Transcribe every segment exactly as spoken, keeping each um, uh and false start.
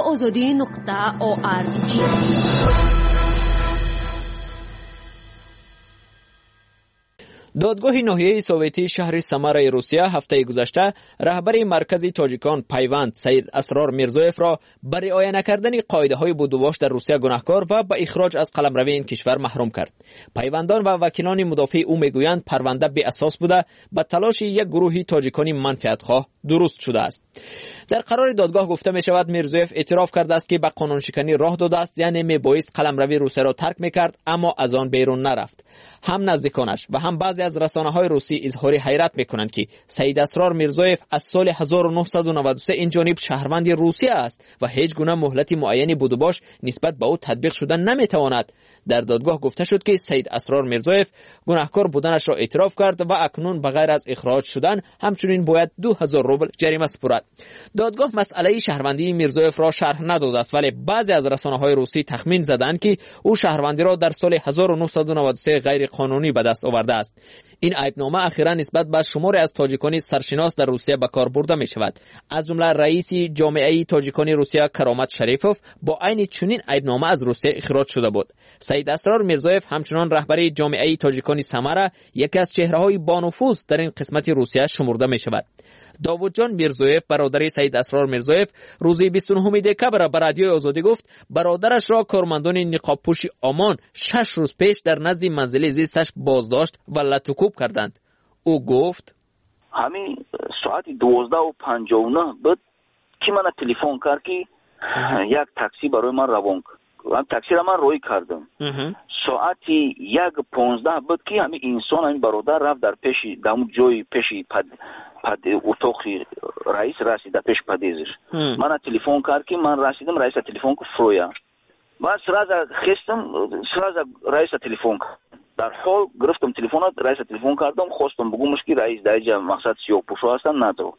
آزادی نقطه او آر جی. دادگاه ناحیه سوویتی شهر سمر روسیه هفته گذشته رهبر مرکز تاجیکان پیوند سید اسرار میرزویف را بر رعایت نکردن قاعده‌های بودوباش در روسیه گناهکار و به اخراج از قلمروی این کشور محروم کرد. پیوندان و وکیلان مدافع او میگویند پرونده بی اساس بوده، به تلاش یک گروه تاجیکانی منفعتخواه درست شده است. در قرار دادگاه گفته می شود میرزویف اعتراف کرده است که به قانون شکنی راه داده است، یعنی می بایست قلمروی روسیه را ترک میکرد اما از آن بیرون نرفت. هم نزدیکانش و هم بعضی از رسانه های روسی اظهار حیرت میکنند که سید اسرار میرزویف از سال هزار و نهصد و نود و سه این جانب شهروند روسیه است و هیچ گونه مهلت معینی بودوباش نسبت به او تطبیق شده نمیتواند. در دادگاه گفته شد که سید اسرار میرزویف گناهکار بودنش را اعتراف کرد و اکنون بغیر از اخراج شدن همچنین باید دو هزار روبل جریمه سپرد. دادگاه مسئله شهروندی میرزویف را شرح نداده است، ولی بعضی از رسانه‌های روسی تخمین زدند که او شهروندی را در سال هزار و نهصد و نود و سه غیر قانونی به دست آورده است. این عیبنامه اخیراً نسبت به شماری از تاجیکان سرشناس در روسیه به کار برده می شود. از جمله رئیس جامعه تاجیکان روسیه کرامت شریفوف با عین چنین عیبنامه از روسیه اخراج شده بود. سید اسرار میرزویف همچنان رهبر جامعه تاجیکان سمر یکی از چهره‌های بانفوذ در این قسمت روسیه شمرده می شود. داوود جان میرزویف برادر سید اسرار میرزویف روز بیست و نه دکبر به رادیو آزادی گفت برادرش را کارمندان نقاب پوش آمان شش روز پیش در نزد منزل زیستش بازداشت و لطوکوب کردند. او گفت همین ساعت دوازده و پنجاه و نه بود که من تلفن کرد که یک تاکسی برای من روان کرد. من تاکسی را من روی کردم. ساعت یک پانزده بود که همین انسان همین برادر رفت در پیش دم جای پیش پد پد اتاق رئیس رسید پیش پدیزش. من تلفن کرد که من رسیدم، رئیس تلفن کو فرویا. بعد سراز خستم سراز رئیس تلفن در حال گرفتم تلفن رئیس تلفن کردم، خواستم بگمش که رئیس در اینجا مقصد سیاه پوشو هستن نه تو.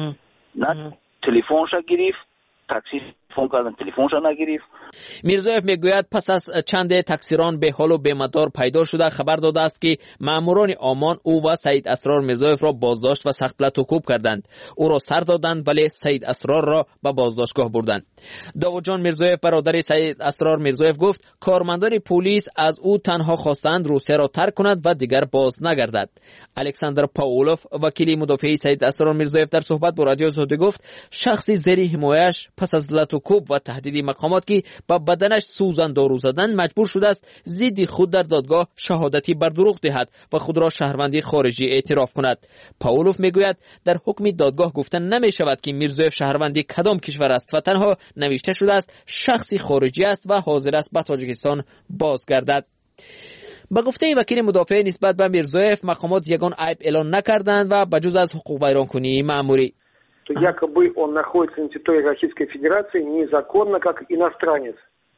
نه تلفنش گرفت، تاکسی فون کردن تلفنش نگرفت. میرزویف میگوید پس از چند تقصیران به حال و به مدار پیدا شده خبر داده است که ماموران آمان او و سید اسرار میرزویف را بازداشت و سخت لطوکوب کردند. او را سر دادند ولی سید اسرار را به بازداشتگاه بردند. داوود جان میرزویف برادر سید اسرار میرزویف گفت کارمندان پلیس از او تنها خواستند روسیه را ترک کند و دیگر باز نگردد. الکساندر پاولوف وکیل مدافع سید اسرار میرزویف در صحبت با رادیو آزادی گفت شخصی زیر حمایش پس از لطوکوب و تهدید مقامات که با بدنش سوزن دارو زدن مجبور شده است ضد خود در دادگاه شهادتی بر دروغ دهد و خود را شهروندی خارجی اعتراف کند. پاولوف میگوید در حکم دادگاه گفته نمی شود که میرزویف شهروندی کدام کشور است و تنها نوشته شده است شخصی خارجی است و حاضر است به تاجیکستان بازگردد. با گفته وکیل مدافع نسبت به میرزویف مقامات یگان عیب اعلان نکردند و بجز از حقوق بیرانکنی مأموری то якобы он находится на территории Российской Федерации незаконно как иностранец.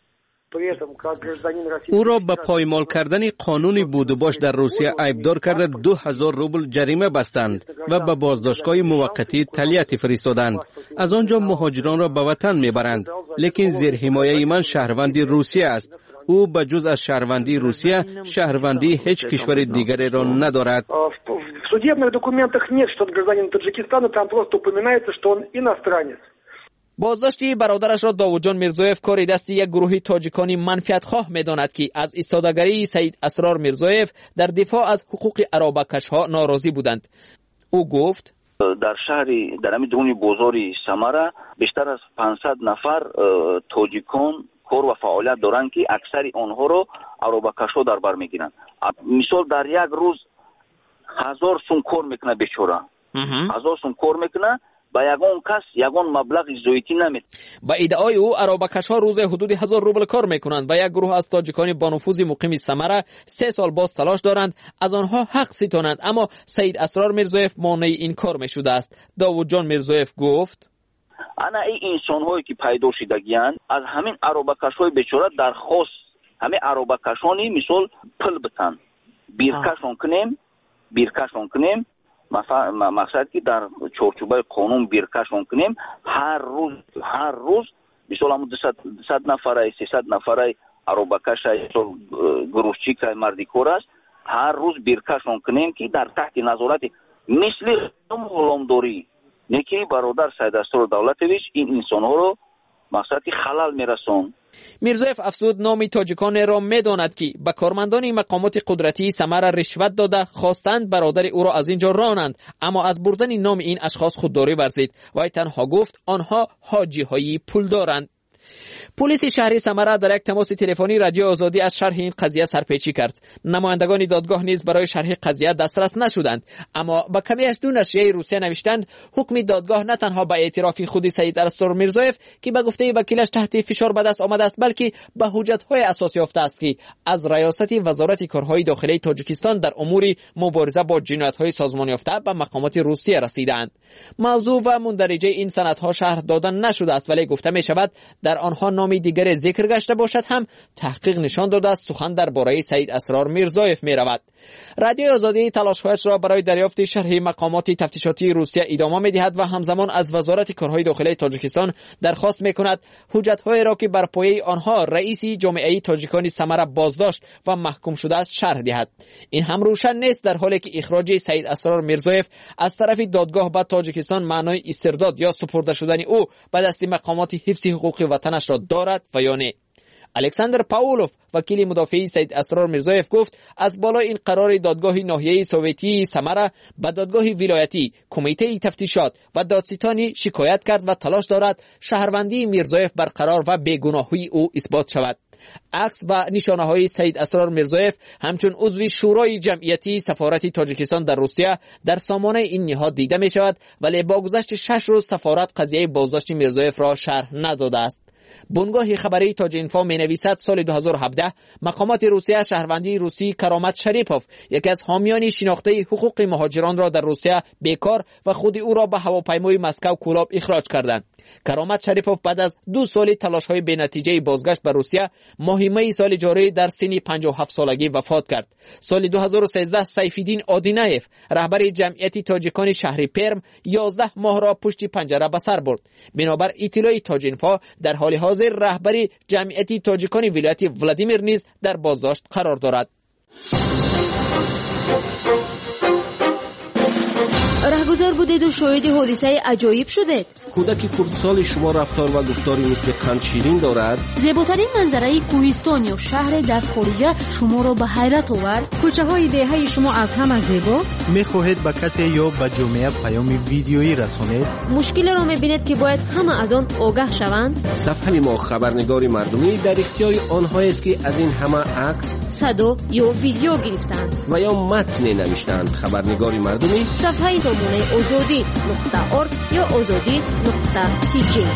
او را به پایمال کردن قانون بودوباش در روسیه عیبدار کرده دو هزار روبل جریمه بستند و به بازداشتگاه موقتی تلیت فرستادند. از آنجا مهاجران را به وطن میبرند، لیکن زیر حمایه من شهروندی روسیه است. او به جز از شهروندی روسیه شهروندی هیچ کشور دیگری را ندارد. В судебных документах нет, что он гражданин Таджикистана, там просто упоминается, что он иностранец. بازداشتی برادرش را داوود جان میرزویف کار دست یک گروه تاجیکانی منفعتخواه می‌داند که از ایستادگی سید اسرار میرزویف در دفاع از حقوق ارابکش‌ها ناراضی بودند. او گفت در شهر در همین درون بازار سمره بیشتر از پانصد نفر تاجیکان کار و فعالیت دارند که اکثر آنها را ارابکش‌ها در بر می‌گیرند. مثال در یک روز هزار سوم کار میکنه بیچاره. هزار سوم کار میکنه با یگان کس یگان مبلغ زایتی نمید. با ادعای او ارابکش‌ها روز حدود هزار روبل کار میکنند و یک گروه از تاجیکان بانفوذ مقیم سمره سه سال باز تلاش دارند از آنها حق ستانند، اما سید اسرار میرزویف مانع این کار میشده است. داوود جان میرزویف گفت انا این انسان‌هایی که پیدا شدگیان از همین ارابکش‌های بیچاره درخواست همین ارابکشانی مثال پل بتن بیرکشون کنیم بیرکشون کنیم مقصد که در چارچوبه قانون بیرکشون کنیم هر روز هر روز مثلا همون دویست نفره سیصد نفره ارابکش گروشچی که مردی کار است هر روز بیرکشون کنیم که در تحت نظارت مثل غلامداری نیکی برادر سید اسرار دولتویچ این انسان ها رو مقصدی خلل میرسون. میرزویف افزود نام تاجیکان را میداند که به کارمندان مقامات قدرتی ثمر رشوت داده خواستند برادر او را از اینجا رانند، اما از بردن نام این اشخاص خودداری ورزید و تنها گفت آنها حاجی های پول دارند. پلیس شهر سمره در یک تماس تلفنی رادیو آزادی از شرح این قضیه سرپیچی کرد. نمایندگان دادگاه نیز برای شرح قضیه دسترس نشدند، اما با کمی از دو نشریه روسیه نوشتند حکم دادگاه نه تنها به اعتراف خود سید اسرار میرزویف که به گفته وکیلش تحت فشار به دست آمده است، بلکه به حجت‌های اساس یافته است که از ریاست وزارت کارهای داخلی تاجیکستان در امور مبارزه با جنایت‌های سازمان یافته به مقامات روسیه رسیدند. موضوع و مندرجه این سندها شرح دادن نشده است، ولی گفته می شود در آنها نام دیگر ذکر گشته باشد هم تحقیق نشان داده است سخن درباره سید اسرار میرزویف می رود. رادیو آزادی تلاش‌هایش را برای دریافت شرح مقامات تفتیشاتی روسیه ادامه می دهد و همزمان از وزارت کارهای داخلی تاجیکستان درخواست می کند حجت‌های را که بر پایه آنها رئیس جامعه تاجیکان سمره بازداشت و محکوم شده است شرح دهد. این هم روشن نیست در حالی که اخراج سید اسرار میرزویف از طرف دادگاه به تاجیکستان معنای استرداد یا سپرده شدن او به دست مقامات حفظ حقوق وطنش را دارد و یا نه. الکساندر پاولوف وکیل مدافع سید اسرار میرزویف گفت از بالای این قرار دادگاه ناحیه سوویتی سمره به دادگاه ولایتی، کمیته تفتیشات و دادستانی شکایت کرد و تلاش دارد شهروندی میرزویف برقرار و بیگناهی او اثبات شود. عکس و نشانه های سید اسرار میرزویف همچون عضو شورای جمعیتی سفارت تاجیکستان در روسیه در سامانه این نهاد دیده می شود، ولی با گذشت شش روز سفارت قضیه بازداشت میرزویف را شرح نداده است. بنگاه خبری تاج اینفو می نویسد سال دو هزار و هفده مقامات روسیه شهروندی روسی کرامت شریپوف، یکی از حامیان شناخته حقوق مهاجران را در روسیه بیکار و خود او را به هواپیمای مسکو کولاب اخراج کردند. کرامت شریپوف بعد از دو سال تلاش های بی نتیجه بازگشت به روسیه ماه می سال جاری در سن پنجاه و هفت سالگی وفات کرد. سال دو هزار و سیزده سیفالدین آدینایف رهبر جمعیت تاجیکان شهر پرم یازده ماه را پشت پنجره به سر برد. بنابر اطلاع تاج اینفو در حال حاضر رهبر جمعیت تاجیکان ولایت ولادیمیر نیز در بازداشت قرار دارد. رهگذر بودید و شاهد حادثه عجایب شدید. کودک کردسال شما رفتار و گفتاری مثل قند شیرین دارد. زیباترین منظره کوهستان یا شهر در خارج شما را به حیرت آورد. کوچه های دهه شما از همه زیباست. میخواهید به کسی یا به جامعه پیام ویدیویی رسانید؟ مشکل را میبینید که باید همه از آن آگاه شوند. صفحه ما خبرنگار مردمی در اختیار آنهایی است که از این همه عکس، صدا یا ویدیو گرفتند و یا متن نوشتند. خبرنگار مردمی صفحه سامانه آزادی نقطه ارگ یا آزادی نقطه تی جی.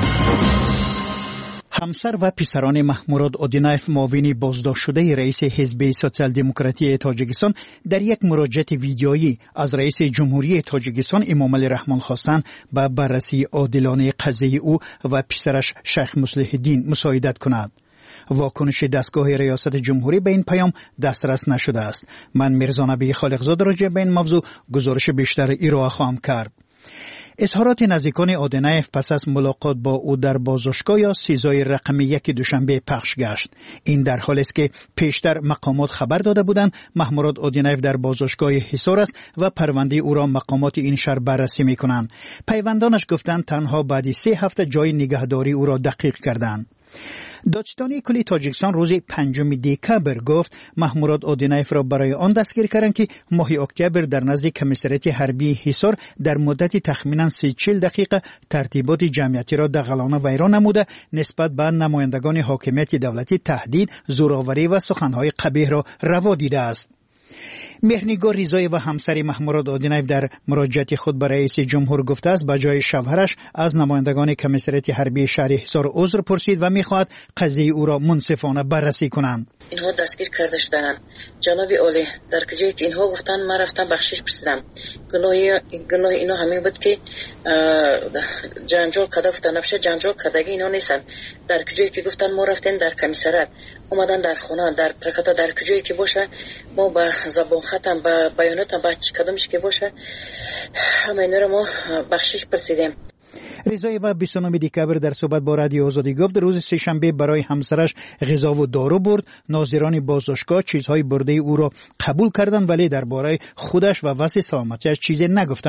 همسر و پسران محمود آدینایف معاون بازداشت شده رئیس حزب سوسیال دموکراتی تاجیکستان در یک مراجعه ویدیویی از رئیس جمهوری تاجیکستان امام علی رحمان خواستند به بررسی عادلانه قضیه او و پسرش شیخ مصلح الدین مساعدت کند. واکنش دستگاه ریاست جمهوری به این پیام دسترس نشده است. من میرزا نبی خالقزاده راجع به این موضوع گزارش بیشتر ارائه خواهم کرد. اظهارات نزدیکان آدینایف پس از ملاقات با او در بازداشتگاه یا سیزای رقم یک دوشنبه پخش گشت. این در حالی است که پیشتر مقامات خبر داده بودند محمود آدینایف در بازداشتگاه حصار است و پرونده او را مقامات این شهر بررسی می‌کنند. پیوندانش گفتند تنها بعد سه هفته جای نگهداری او را دقیق کردند. دادستانی کلی تاجیکستان روز پنجم دکبر گفت محمود آدینایف را برای آن دستگیر کردند که ماه اکتبر در نزد کمیسریت حربی حصار در مدت تخمینا سی چهل دقیقه ترتیبات جمعیتی را دغلانه ویران نموده نسبت به نمایندگان حاکمیت دولتی تهدید، زورآوری و سخنهای قبیح را روا دیده است. مهرنگار ریزای و همسر محمود آدینایف در مراجعه خود به رئیس جمهور گفته است به جای شوهرش از نمایندگان کمیسریت حربی شهر حصار عذر پرسید و می‌خواهد قضیه او را منصفانه بررسی کنند. اینها دستگیر کرده شدند. جناب عالی در کجایی که اینها گفتند من رفتم بخشش پرسیدم. گناه گناه اینا همین بود که جنجال کرده گفتن نبشه جنجال کردگی اینا نیستن. در کجایی که گفتن ما رفتیم در کمیسریت اومدن در خونه در پرکتا در کجایی که باشه ما با زبان ختم با بیاناتم با چی کدامش که باشه همه اینا رو ما بخشش پرسیدیم. رضای و بیست و نه دکبر در صحبت با رادیو آزادی گفت روز سه‌شنبه برای همسرش غذا و دارو برد. ناظران بازداشتگاه چیزهای برده او را قبول کردند ولی درباره خودش و وضع سلامتیش چیزی نگفتند.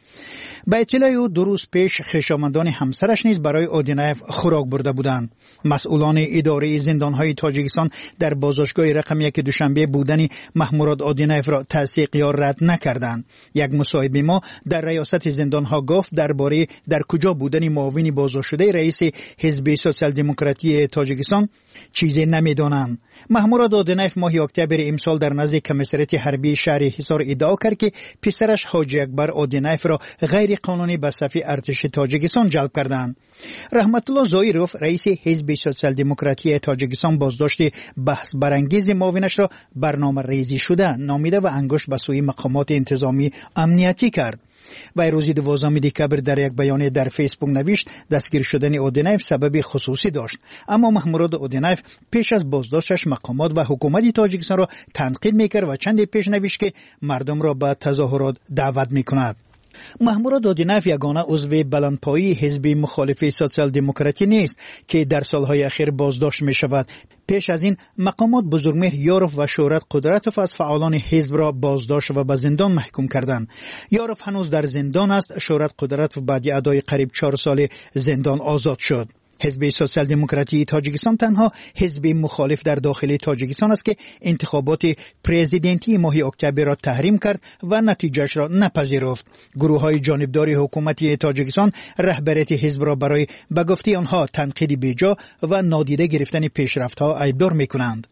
به اطلاع او دو روز پیش خویشاوندان همسرش نیز برای اودینایف خوراک برده بودند. مسئولان اداره زندانهای تاجیکستان در بازداشتگاه رقم یک دوشنبه بودن محموراد اودینایف را تصدیق یا رد نکردند. یک مصاحب ما در ریاست زندانها گفت درباره در کجا بودن معاون بازداشتشده رئیس حزب سوسیال دموکراتی تاجیکستان چیزی نمیدانند. محموراد اودینایف ماه اکتبر امسال در نزد کمیسریت حربی شهر حصار ادعا کرد که پسرش حاجی اکبر اودینایف را غیر قانونی به صف ارتش تاجیکستان جلب کردند. رحمت الله زایروف رئیس حزب سوسیال دموکراتی تاجیکستان بازداشت بحث برانگیز معاونش را برنامه ریزی شده نامیده و انگشت به سوی مقامات انتظامی امنیتی کرد. و روز دوازدهم دکبر در یک بیانیه در فیسبوک نوشت دستگیر شدن اودینایف سبب خصوصی داشت، اما محموراد اودینایف پیش از بازداشتش مقامات و حکومت تاجیکستان را تنقید میکرد و چندی پیش نوشت که مردم را به تظاهرات دعوت میکند. محموراد اودینایف یگانه عضو بلندپایی حزب مخالف سوسیال دموکراتی نیست که در سالهای اخیر بازداشت می شود. پیش از این مقامات بزرگمهر یاروف و شهرت قدرتوف از فعالان حزب را بازداشت و به زندان محکوم کردند. یاروف هنوز در زندان است. شهرت قدرتوف بعد ادای قریب چهار سال زندان آزاد شد. حزب سوسیال دموکراتی تاجیکستان تنها حزب مخالف در داخل تاجیکستان است که انتخابات پرزیدنتی ماه اکتبر را تحریم کرد و نتیجهش را نپذیرفت. گروه‌های جانبدار حکومتی تاجیکستان رهبریت حزب را برای به گفته آنها تنقید بیجا و نادیده گرفتن پیشرفت‌ها ایبدار می‌کنند.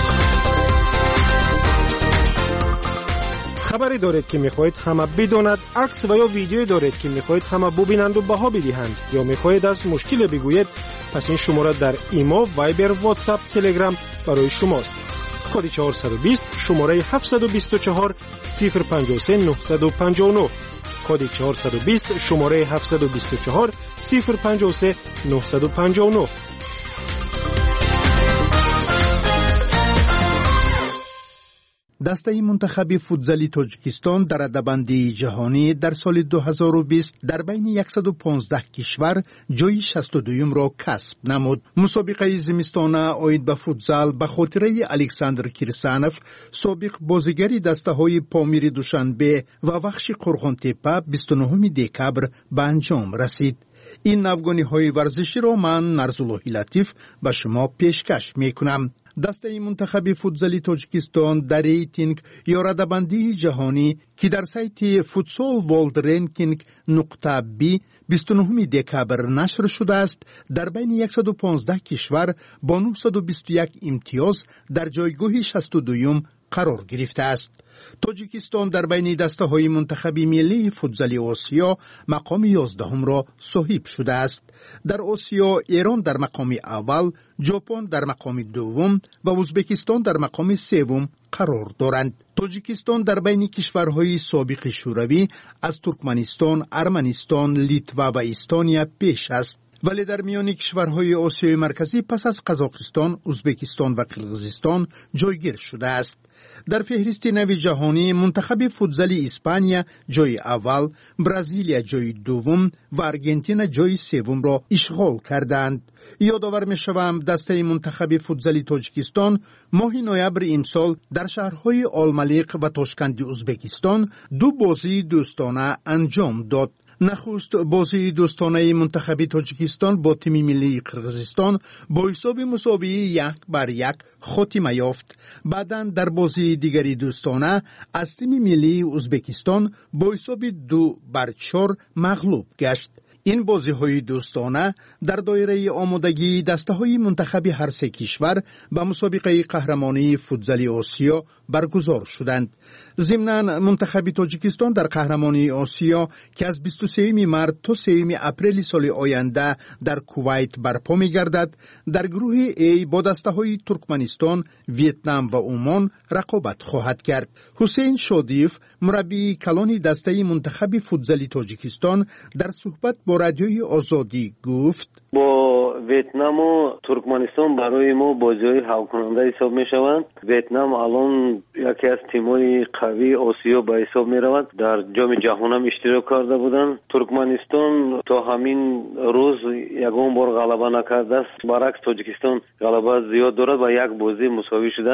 خبری دارید که میخواهید همه بداند، عکس و یا ویدیویی دارید که میخواهید همه ببینند و بها بدهند، یا میخواهید از مشکل بگویید، پس این شماره در ایما، وایبر، واتساپ، تلگرام برای شماست. کد چهارصد و بیست شماره هفتصد و بیست و چهار صفر پنجاه و سه نهصد و پنجاه و نه. کد چهارصد و بیست شماره هفتصد و بیست و چهار صفر پنجاه و سه نهصد و پنجاه و نه. دسته منتخب فوتزالی تاجیکستان در رده‌بندی جهانی در سال دو هزار و بیست در بین صد و پانزده کشور جای شصت و دو را کسب نمود. مسابقه زمستانه آید به فوتزال به خاطره الکساندر کیرسانوف، سابق بازیگر دسته‌های پامیر دوشنبه و بخش قرغان‌تپه بیست و نهم دکبر به انجام رسید. این نوگانی‌های ورزشی را من نرزالله لطیف به شما پیشکش می‌کنم. دسته منتخب فوتزالی تاجیکستان در ریتینگ یا رده‌بندی جهانی که در سایت فوتسال ورلد رنکینگ نقطه بی بیست و نهم دکبر نشر شده است، در بین صد و پانزده کشور با نهصد و بیست و یک امتیاز در جایگاه شصت و دو قرار گرفته است. تاجیکستان در بین دسته های منتخب ملی فوتزالی آسیا مقام یازدهم را صاحب شده است. در آسیا ایران در مقام اول، ژاپن در مقام دوم و ازبکستان در مقام سوم قرار دارند. تاجیکستان در بین کشورهای سابق شوروی از ترکمنستان، ارمنستان، لیتوا و استونیا پیش است. ولی در میان کشورهای آسیای مرکزی پس از قزاقستان، ازبکستان و قرقیزستان جایگیر شده است. در فهرست نو جهانی منتخب فوتزالی اسپانیا جای اول، برزیلیا جای دوم و آرژانتین جای سوم را اشغال کردند. یادآور می‌شوم دسته منتخب فوتزالی تاجیکستان ماه نوامبر امسال در شهرهای آلملیق و تاشکند ازبکستان دو بازی دوستانه انجام داد. نخست بازی دوستانه منتخب تاجیکستان با تیم ملی قرقیزستان با حساب مساوی یک بر یک خاتمه یافت. بعداً در بازی دیگری دوستانه از تیم ملی ازبکستان با حساب دو بر چهار مغلوب گشت. این بازی های دوستانه در دایره آمادگی دسته های منتخب هر سه کشور به مسابقه قهرمانی فوتزالی آسیا برگزار شدند. ضمناً منتخب تاجیکستان در قهرمانی آسیا که از بیست و سوم مارس تا سوم اپریل سال آینده در کویت برپا می‌گردد، در گروه ای با دسته‌های ترکمنستان، ویتنام و عمان رقابت خواهد کرد. حسین شادیف، مربی کلان دسته منتخب فوتزالی تاجیکستان، در صحبت با رادیوی آزادی گفت: با ویتنام و ترکمنستان برای ما بازی‌های حل کننده حساب می‌شوند. ویتنام الان یکی از تیم‌های قوی آسیا به حساب می‌رود. در جام جهان هم اشتراک کرده بودند. ترکمنستان تا همین روز یگان بار غلبه نکرده است. برعکس تاجیکستان غلبه زیاد دارد و یک بازی مساوی شده است.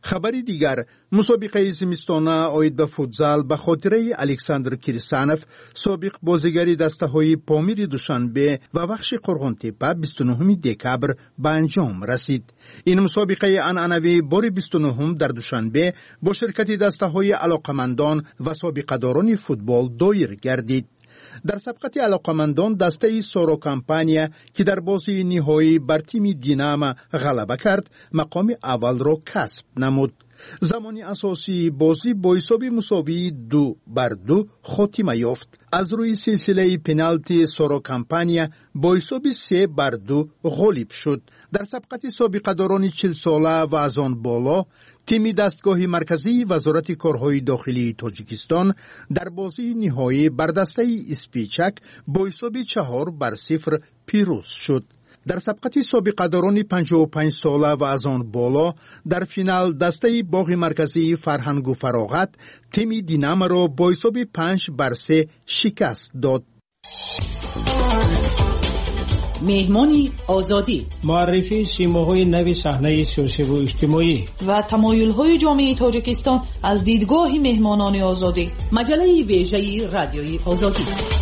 خبری دیگر، مسابقه زمستانه اوید به فوتزال به خاطره الکساندر کریستانف سابق بازیگر دسته‌های پامیر دوشنبه و بخش قرغن‌تپه بیست و نه دکبر به انجام رسید. این مسابقه عنعنوی بار بیست و نه در دوشنبه با شرکت دسته‌های علاقمندان و سابقه‌داران فوتبال دایر گردید. در سبقت علاقمندان دسته سورو کمپانیا که در بازی نهایی بر تیم دیناما غلبه کرد مقام اول را کسب نمود. زمانی اساسی بازی با حساب مساوی دو بر دو خاتمه یافت. از روی سلسله پنالتی سورو کمپانیا با حساب سه بر دو غالب شد. در سبقت سابقه داران چهل ساله و از آن بالا تیم دستگاه مرکزی وزارت کارهای داخلی تاجیکستان در بازی نهایی بر دسته اسپیچک با حساب چهار بر صفر پیروز شد. در سبقت سابقه داران پنجاه و پنج ساله و از آن بالا در فینال دسته باغ مرکزی فرهنگ و فراغت تیم دیناما را با حساب پنج بر سه شکست داد. مهمانی آزادی، معرفی سیماهای نوی صحنه سیاسی و اجتماعی و تمایل‌های جامعه تاجیکستان از دیدگاه مهمانان آزادی. مجله ویژه رادیوی آزادی.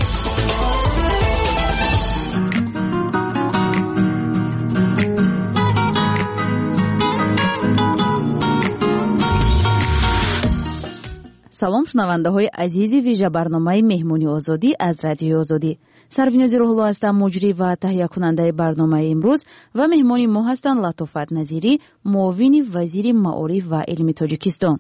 салом шунавандаҳои азизи вижа барномаи меҳмони озодӣ аз радиои озодӣ. сарвинози рӯҳулло ҳастам, муҷрӣ ва таҳиякунандаи барномаи имрӯз ва меҳмони мо ҳастанд латофат назирӣ, муовини вазири маориф ва илми тоҷикистон.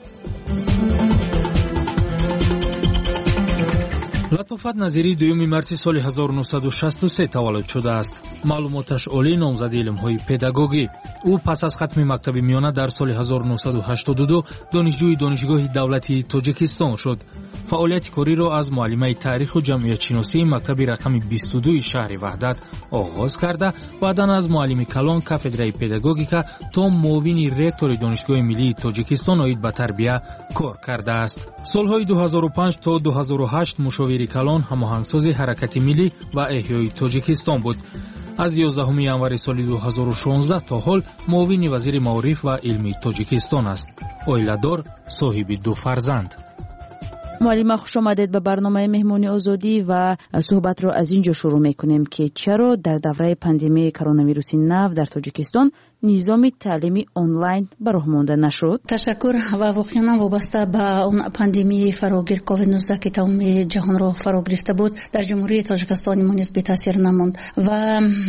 латофат назирӣ дуюми марти соли ҳазору нуҳсаду шасту се таваллуд шудааст. маълумоташ олӣ, номзади илмҳои педагогӣ. ӯ пас аз хатми мактаби миёна дар соли ҳазору нуҳсаду ҳаштоду ду донишҷӯи донишгоҳи давлатии тоҷикистон шуд. фаъолияти кориро аз муаллимаи таъриху ҷамъиятшиносии мактаби рақами бисту дуи шаҳри ваҳдат оғоз карда, баъдан аз муаллими калон кафедраи педагогика то муовини ректори донишгоҳи миллии тоҷикистон оид ба тарбия кор кардааст. солҳои ду ҳазору панҷ то ду ҳазору ҳашт мушовири калон ҳамоҳангсози ҳаракати миллӣ ва эҳёи тоҷикистон буд. аз ёздаҳуми январи соли ду ҳазору шонздаҳ то ҳол муовини вазири маориф ва илми тоҷикистон аст. оиладор, соҳиби ду фарзанд. муаллима, хушомадед ба барномаи меҳмони озодӣ ва суҳбатро аз ин ҷо шурӯъ мекунем ки чаро дар давраи пандемияи коронавируси нав дар тоҷикистон низоми таълими онлайн ба роҳ монда нашуд? ташаккур. ва воқеан вобаста ба он пандемияи фарогир ковид нуздаҳ ки тамоми ҷаҳонро фаро гирифта буд, дар ҷумҳурии тоҷикистон мо низ бетаъсир намонд ва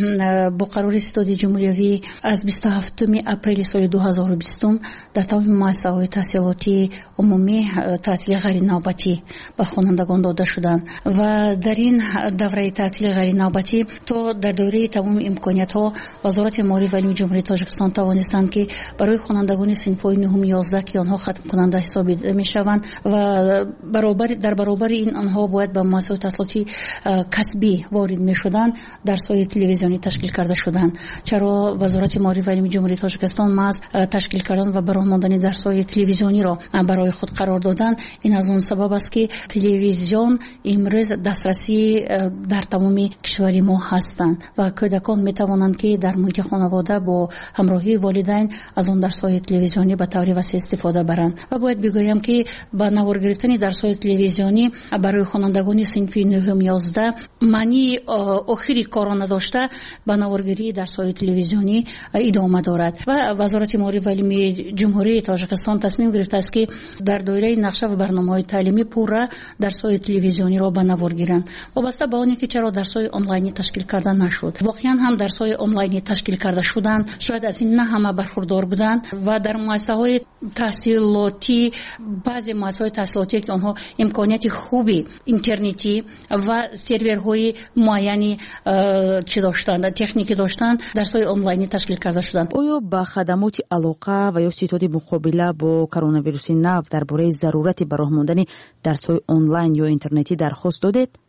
бо қарори ситоди ҷумҳуриявӣ аз бисту ҳафтуми апрели соли ду ҳазору бистум дар тамоми муассисаҳои таҳсилотии умумӣ таътили ғайринавбатӣ ба хонандагон дода шуданд ва дар ин давраи таътили ғайринавбатӣ то дар доираи тамоми имкониятҳо вазорати маориф ва илми ҷумҳурии тоҷикистон тавонистанд ки барои хонандагони синфҳои нуҳум ёздаҳ ки онҳо хатмкунанда ҳисобида мешаванд ва баробари дар баробари ин онҳо бояд ба муассисаҳои таҳсилоти касбӣ ворид мешуданд, дарсҳои телевизионӣ ташкил карда шуданд. чаро вазорати маориф ва илми ҷумҳурии тоҷикистон маҳз ташкил кардан ва ба роҳ мондани дарсҳои телевизиониро барои худ қарор доданд? ин аз он сабаб аст ки телевизион имрӯз дастрасӣ дар тамоми кишвари мо ҳастанд ва кӯдакон метавонанд ки дар муҳити хонавода бо ҳамроҳии волидайн аз он дарсҳои телевизионӣ ба таври васеъ истифода баранд. ва бояд бигӯям ки ба навор гирифтани дарсҳои телевизионӣ барои хонандагони синфи нуҳум ёздаҳ маънии охири коро надошта ба наворгирии дарсҳои телевизионӣ идома дорад ва вазорати маориф ва илми ҷумҳурии тоҷикистон тасмим гирифтааст ки дар доираи нақша ва барномаҳои таълимӣ пурра дарсҳои телевизиониро ба навор гиранд. вобаста ба оне ки чаро дарсҳои онлайнӣ ташкил карда нашуд. воқеан ҳам дарсҳои онлайнӣ ташкил карда шуданд, шояд аз ин на ҳама бархурдор буданд ва дар муассисаҳои таҳсилотӣ, баъзе муассисаҳои таҳсилотие ки онҳо имконияти хуби интернетӣ ва серверҳои муайяни чӣ доштанд, техникӣ доштанд, дарсҳои онлайнӣ ташкил карда шуданд. оё ба хадамоти алоқа ва ё ситоди муқобила бо коронавируси нав дар бораи зарурати ба роҳ мондани дарсҳои онлайн ё интернетӣ дархост додед?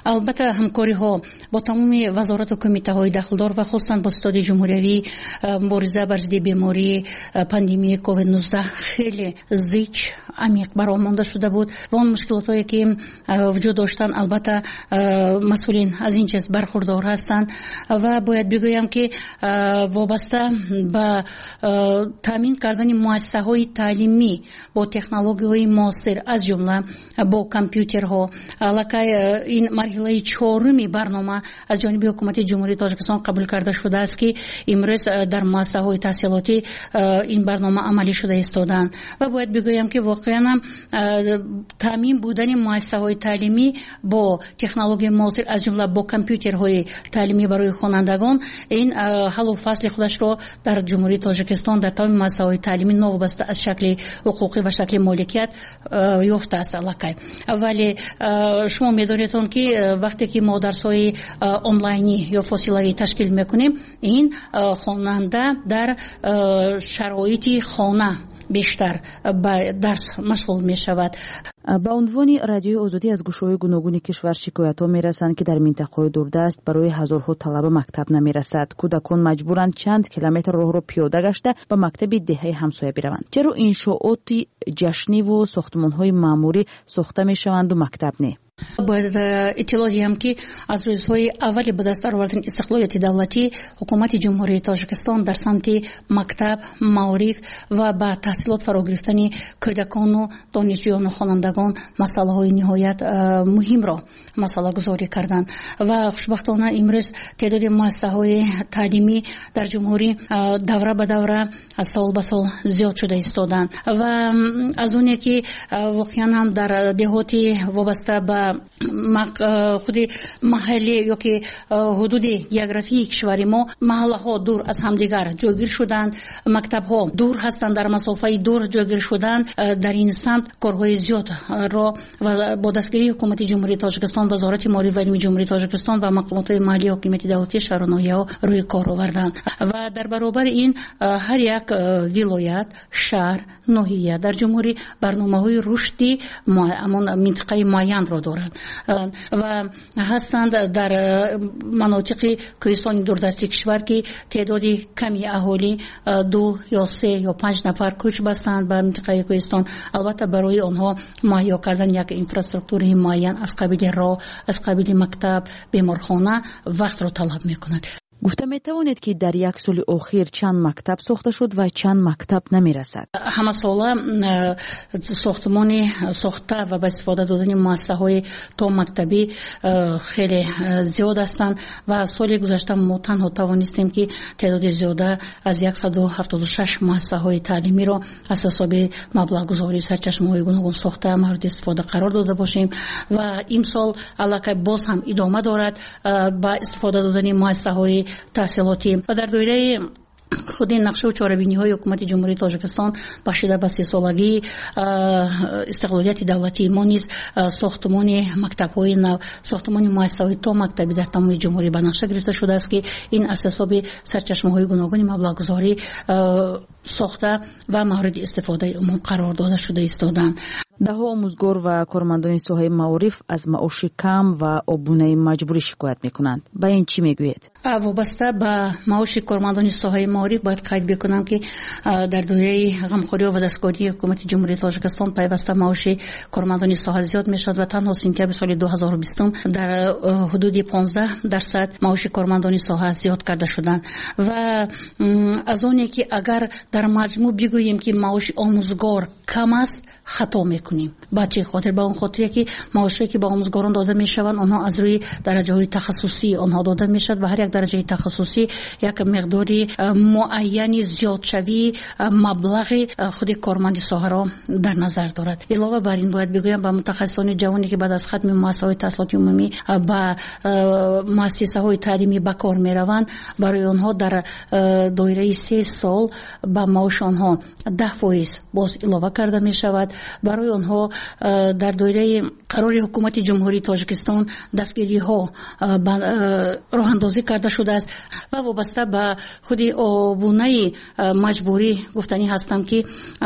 албатта ҳамкориҳо бо тамоми вазорату кумитаҳои дахлдор ва хусусан бо ситоди ҷумҳуриявӣ мубориза бар зидди бемории пандемияи ковид нуздаҳ хеле зич амиқ баромонда шуда буд ва он мушкилотое ки вуҷуд доштанд албатта масъулин аз ин чиз бархурдор ҳастанд ва бояд бигӯям ки вобаста ба таъмин кардани муассисаҳои таълимӣ бо технологияҳои муосир аз ҷумла бо компютерҳо аллакай ин марҳилаи чорumi барнома аз ҷониби ҳукумати ҷумҳурии Тоҷикистон қабул карда шудааст ки имрӯз дар муассисаҳои таҳсилотӣ ин барнома амалӣ шуда истоданд ва бояд бигӯям ки воқеан таъмин будани муассисаҳои таълимӣ бо технологияи муосир аз ҷумла бо компютерҳои таълимӣ барои хонандагон ин ҳаллу фасли худашро дар ҷумҳурии Тоҷикистон дар тамоми муассисаҳои таълимӣ новобаста аз шакли ҳуқуқӣ ва шакли моликият ёфтааст аллакай. Вале шумо медонед он ки вақте ки мо дарсҳои онлайнӣ ё фосилавӣ ташкил мекунем ин хонанда дар шароити хона бештар ба дарс машғул мешавад. ба унвони радиои озодӣ аз гӯшаҳои гуногуни кишвар шикоятҳо мерасанд ки дар минтақаҳои дурдаст барои ҳазорҳо талаба мактаб намерасад. кӯдакон маҷбуранд чанд километр роҳро пиёда гашта ба мактаби деҳаи ҳамсоя бираванд. чаро иншооти ҷашниву сохтмонҳои маъмурӣ сохта мешаванду мактаб не? бояд иттилоъ диҳам ки аз рӯзҳои аввали ба даст овардани истиқлолияти давлатӣ ҳукумати ҷумҳурии Тоҷикистон дар самти мактаб, маориф ва ба таҳсилот фаро гирифтани кӯдакону донишҷӯёну хонандагон масъалаҳои ниҳоят муҳимро масъалагузорӣ карданд ва хушбахтона имрӯз теъдоди муассисаҳои таълимӣ дар ҷумҳурӣ давра ба давра сол ба сол зиёд шуда истоданд ва аз оне ки воқеан ҳам дар деҳоти вобаста ба худи маҳаллӣ ёки ҳудуди географии кишвари мо маҳаллаҳо дур аз ҳамдигар ҷойгир шуданд, мактабҳо дур ҳастанд, дар масофаи дур ҷойгир шуданд. дар ин самт корҳои зиёдро бо дастгирии ҳукумати ҷумҳурии Тоҷикистон, вазорати маориф ва илми ҷумҳурии Тоҷикистон ва мақомотҳои маҳаллии ҳокимияти давлатии шаҳру ноҳияҳо рӯи кор оварданд ва дар баробари ин ҳар як вилоят, шаҳр, ноҳия дар ҷумҳурӣ барномаҳои рушди амон минтақаи муайянро доранд ва ҳастанд дар манотиқи кӯҳистони дурдасти кишвар ки теъдоди ками аҳолӣ ду ё се ё панҷ нафар кӯч бастанд ба минтақаи кӯҳистон. албатта барои онҳо муҳайё кардани як инфраструктураи муайян аз қабили роҳ, аз қабили мактаб, беморхона вақтро талаб мекунад. гуфта метавонед ки дар як соли охир чанд мактаб сохта шуд ва чанд мактаб намерасад? ҳамасола сохтмони сохта ва ба истифода додани муассисаҳои то мактабӣ хеле зиёд ҳастанд ва соли гузашта мо танҳо тавонистем ки теъдоди зиёда аз яксаду ҳафтоду шаш муассисаҳои таълимиро аз ҳисоби маблағгузорӣ сарчашмаҳои гуногун сохта мавриди истифода қарор дода бошем ва имсол аллакай боз ҳам идома дорад ба истифода додани муассисаҳои таҳсилотӣ ва дар доираи худи нақшаву чорабиниҳои ҳукумати ҷумҳурии Тоҷикистон бахшида ба сесолагии истиқлолияти давлатии мо низ сохтмони мактабҳои нав, сохтмони муассисаҳои то мактаби дар тамоми ҷумҳурӣ ба нақша гирифта шудааст ки ин аз ҳисоби сарчашмаҳои гуногуни маблағгузорӣ сохта ва мавриди истифодаи умум қарор дода шуда истоданд. даҳо омӯзгор ва кормандони соҳаи маориф аз маоши кам ва обунаи маҷбурӣ шикоят мекунанд. ба ин чӣ мегӯед? вобаста ба маоши кормандони соҳаи маориф бояд қайд бикунам ки дар доираи ғамхорӣ ва дастгирии ҳукумати ҷумҳурии Тоҷикистон пайваста маоши кормандони соҳа зиёд мешавад ва танҳо сентябри соли ду ҳазору бистум дар ҳудуди понздаҳ дарсад маоши кормандони соҳа зиёд карда шуданд ва аз оне ки агар дар маҷмӯъ бигӯем ки маоши омӯзгор кам аст, хато мекунем. ба чӣ хотир? ба он хотире ки маошҳое ки ба омӯзгорон дода мешаванд онҳо аз рӯи дараҷаҳои тахассусӣ онҳо дода мешавад ва ҳар як дараҷаи тахассусӣ як миқдори муайяни зиёдшавии маблағи худи корманди соҳаро дар назар дорад. илова бар ин бояд бигӯям ба мутахассисони ҷавоне ки баъд аз хатми муассисаҳои таҳсилоти умумӣ ба муассисаҳои таълимӣ ба кор мераванд, барои онҳо дар доираи се сол ба маоши онҳо даҳ фоиз боз илова карда мешавад. барои онҳо дар доираи қарори ҳукумати ҷумҳурии тоҷикистон дастгириҳо роҳандозӣ карда шудааст ва вобаста ба худи обунаи маҷбурӣ гуфтанӣ ҳастам ки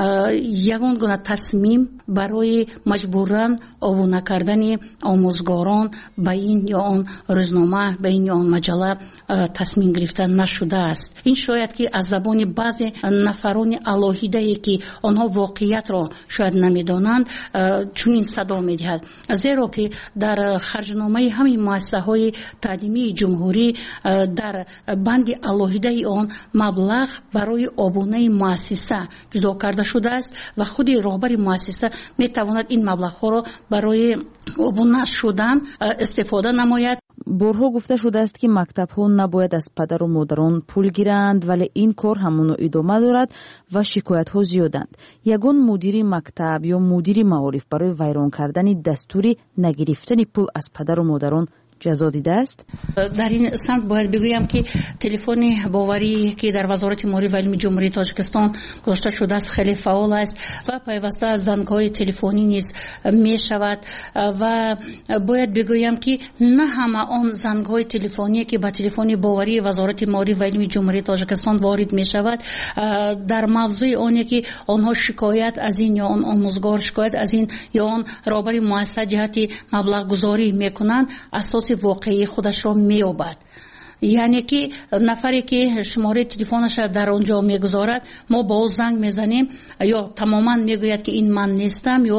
ягон гуна тасмим барои маҷбуран обуна кардани омӯзгорон ба ин ё он рӯзнома ба ин ё он маҷалла тасмим гирифта нашудааст. ин шояд ки аз забони баъзе нафарони алоҳидае ки онҳо воқеиятро шояд намедонанд чунин садо медиҳад, зеро ки дар харҷномаи ҳамин муассисаҳои таълимии ҷумҳурӣ дар банди алоҳидаи он маблағ барои обунаи муассиса ҷудо карда шудааст ва худи роҳбари муассиса метавонад ин маблағҳоро барои обуна шудан истифода намояд. борҳо гуфта шудааст ки мактабҳо набояд аз падару модарон пул гиранд, вале ин кор ҳамоно идома дорад ва шикоятҳо зиёданд. ягон мудири мактаб ё мудири маориф барои вайрон кардани дастури нагирифтани пул аз падару модарон ҷазо дидааст? дар ин самт бояд бигӯям ки телефони боварӣ ки дар вазорати маориф ва илми ҷумҳурии тоҷикистон гузошта шудааст хеле фаъол аст ва пайваста зангҳои телефонӣ низ мешавад ва бояд бигӯям ки на ҳама он зангҳои телефоние ки ба телефони боварии вазорати маориф ва илми ҷумҳурии тоҷикистон ворид мешавад дар мавзӯи оне ки онҳо шикоят аз ин ё он омӯзгор шикоят аз ин ё он роҳбари муассиса ҷиҳати маблағгузорӣ мекунанд асоси воқеии худашро меёбад. яъне ки нафаре ки шумораи телефонаш дар онҷо мегузорад, мо ба ӯ занг мезанем ё тамоман мегӯяд ки ин ман нестам ё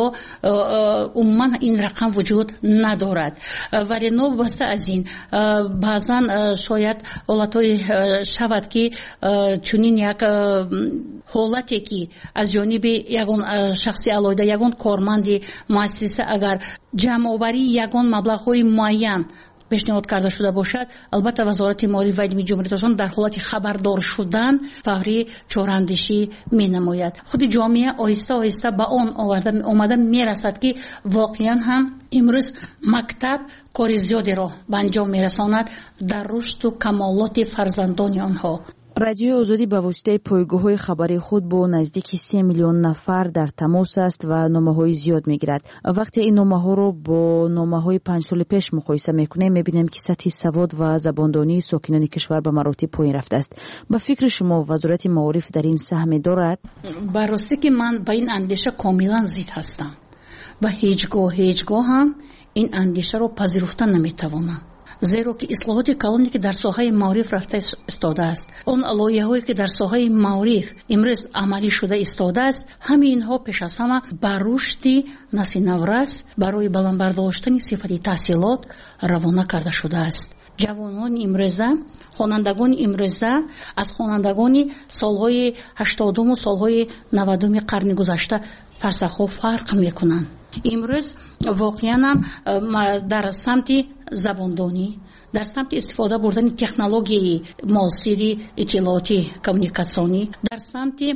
умуман ин рақам вуҷуд надорад. вале новобаста аз ин баъзан шояд ҳолатҳое шавад ки чунин як ҳолате ки аз ҷониби ягон шахси алоҳида ягон корманди муассиса агар ҷамъоварии ягон маблағҳои муайян пешниҳод карда шуда бошад, албатта вазорати маориф ва илми ҷумҳурии тоҷикистон дар ҳолати хабардор шудан фаврӣ чораандешӣ менамояд. худи ҷомеа оҳиста оҳиста ба он омада мерасад ки воқеан ҳам имрӯз мактаб кори зиёдеро ба анҷом мерасонад дар рушду камолоти фарзандони онҳо. радиои озодӣ ба воситаи пойгоҳҳои хабари худ бо наздики се миллион нафар дар тамос аст ва номаҳои зиёд мегирад. вақте ин номаҳоро бо номаҳои панҷ соли пеш муқоиса мекунем, мебинем ки сатҳи савод ва забондонии сокинони кишвар ба маротиб поин рафтааст. ба фикри шумо вазорати маориф дар ин саҳме дорад? ба ростӣ ки ман ба ин андеша комилан зид ҳастам ва ҳеҷ гоҳ ҳеҷ гоҳ ҳам ин андешаро пазируфта наметавонам. зеро ки ислоҳоти калоне ки дар соҳаи маориф рафта истодааст, он лоиҳаҳое ки дар соҳаи маориф имрӯз амалӣ шуда истодааст, ҳамаи инҳо пеш аз ҳама ба рушди насли наврас барои баландбардоштани сифати таҳсилот равона карда шудааст. ҷавонони имрӯза, хонандагони имрӯза аз хонандагони солҳои ҳаштодуму солҳои навадуми қарни гузашта фарсахҳо фарқ мекунанд. имрӯз воқеан ҳам дар самти забондонӣ, дар самти истифода бурдани технологияи муосири иттилоотӣ коммуникатсионӣ, дар самти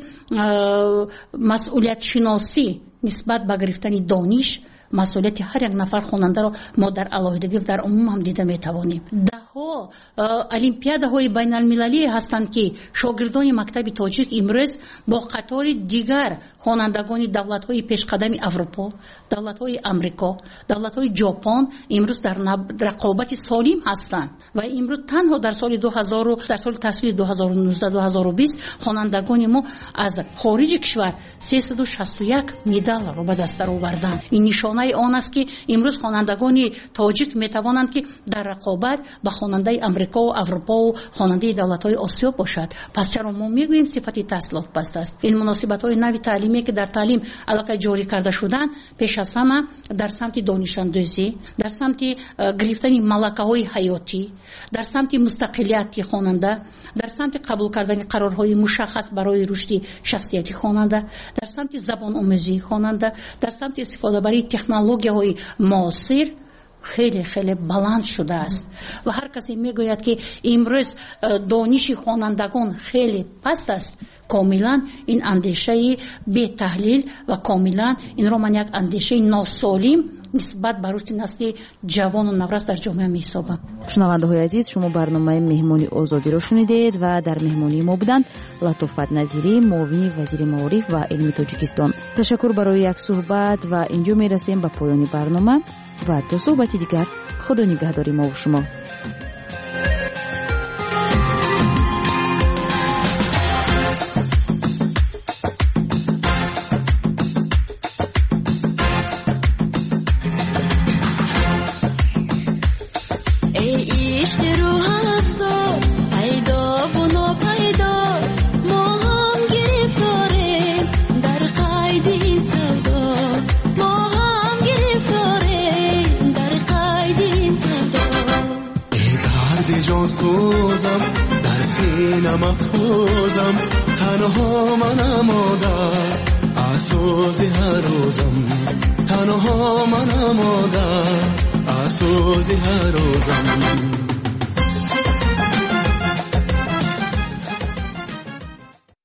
масъулиятшиносӣ нисбат ба гирифтани дониш, масъулияти ҳар як нафар хонандаро мо дар алоҳидагӣ ва дар умум ҳам дида метавонем. даҳо олимпиадаҳои байналмилалие ҳастанд ки шогирдони мактаби тоҷик имрӯз бо қатори дигар хонандагони давлатҳои пешқадами аврупо, давлатҳои амрико, давлатҳои ҷопон имрӯз дар рақобати солим ҳастанд ва имрӯз танҳо дар соли дуҳазору дар соли таҳсили дуҳазору нуздаҳ дуҳазору бист хонандагони мо аз хориҷи кишвар сесаду шасту як медалро ба даст дароварданд. ин нишонаи он аст ки имрӯз хонандагони тоҷик метавонанд ки дар рақобат ба хонандаи амрико ва аврупо хонандаи давлатҳои осиё бошад. пас чаро мо мегӯем сифати таҳсилот паст аст? ин муносибатҳои нави таълиме ки дар таълим аллакай ҷорӣ карда шуданд пеш аз ҳама дар самти донишандӯзӣ, дар самти гирифтани малакаҳои ҳаётӣ, дар самти мустақилияти хонанда, дар самти қабул кардани қарорҳои мушаххас барои рушди шахсияти хонанда, дар самти забономӯзии хонанда, дар самти истифодабарии технологияҳои муосир хеле хеле баланд шудааст ва ҳар касе мегӯяд ки имрӯз дониши хонандагон хеле паст аст. комилан ин андешаи бетаҳлил ва комилан инро ман як андешаи носолим нисбат ба рушди насли ҷавону наврас дар ҷомеа меҳисобам. шунавандаҳои азиз, шумо барномаи меҳмони озодиро шунидед ва дар меҳмонии мо буданд Латофат Назирӣ, муовини вазири маориф ва илми Тоҷикистон. ташаккур барои як суҳбат ва инҷо мерасем ба поёни барнома ва то суҳбати дигар худо нигаҳдори мо ва шумо. سوزم در سینه محفوظم تنها منم آدم اسوز هر روزم تنها منم آدم اسوز هر روزم